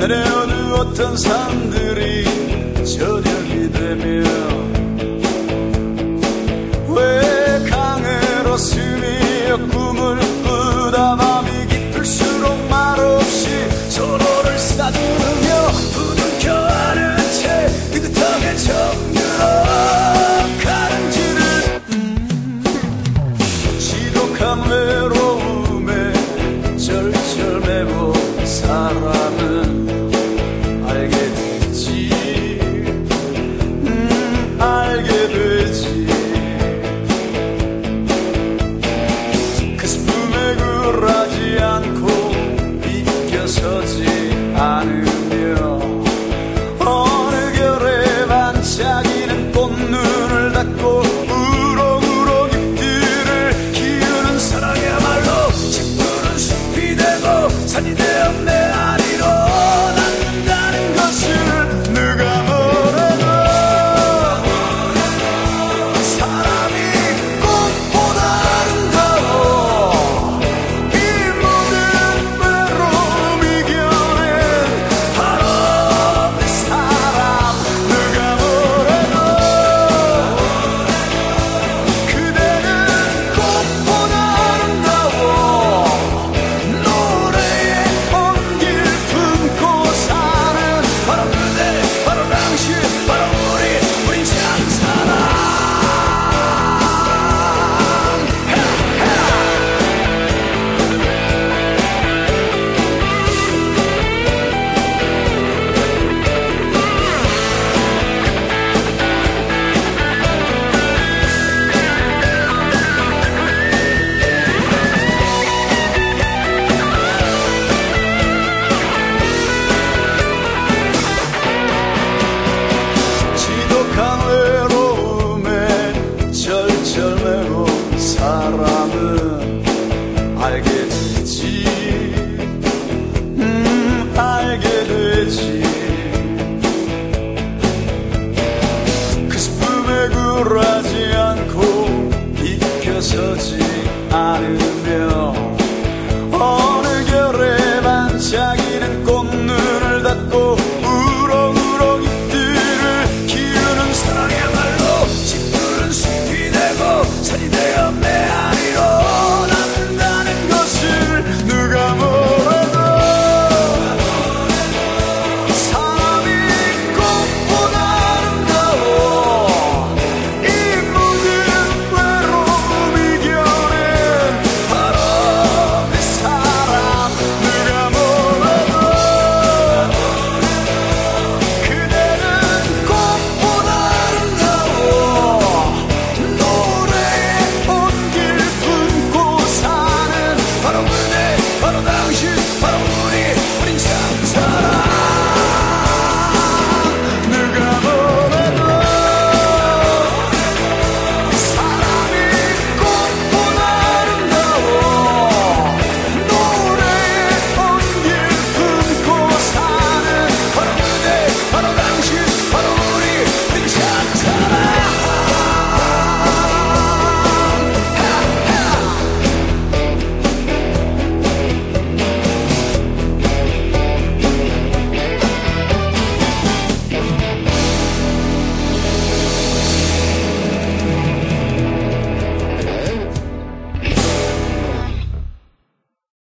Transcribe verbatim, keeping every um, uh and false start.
내려두었던 산들이 저녁이 되면 왜 강으로 스며 꿈을 꾸다 밤이 깊을수록 말없이 서로를 싸두르며 부둥켜 안은 채 느긋하게 정들어 가는 길을 지독한 외로움에 절절매고 사람은 알게 되지 음, 알게 되지 그 슬픔에 굴하지 않고 비껴서지 않으며 어느 결에 반짝이는 꽃눈을 닫고 우럭우럭 잎들을 키우는 사랑이야말로 짙은 숲이 되고 산이 되었네.